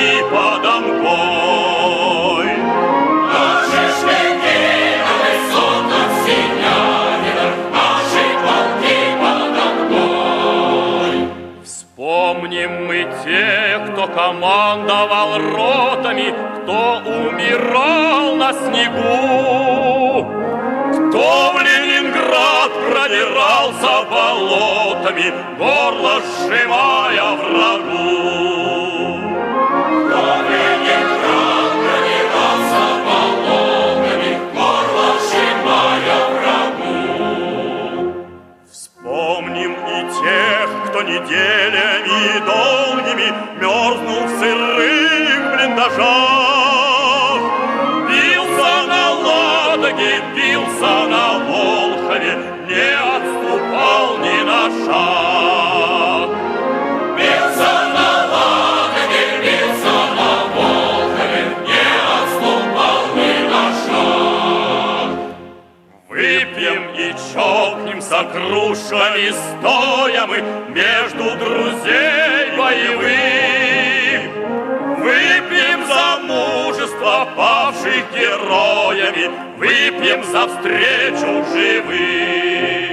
полки под Амбой. Наши шпики на высотах сиянина, наши полки под Амбой. Вспомним мы тех, кто командовал ротами, кто умирал на снегу, кто в Ленинград продирался болотами, горло сжимая врагу. Кто в Ленинград продирался болотами, горло сжимая врагу. Вспомним и тех, кто неделями долгими мерзнул в сырых блиндажах, бился на Ладоге, бился на Волхове, не отступал ни на шаг. Бился на Ладоге, бился на Волхове, не отступал ни на шаг. Выпьем и чокнемся кружками стоя мы между друзей боевых. Выпьем за мужество павших героями, выпьем за встречу живых.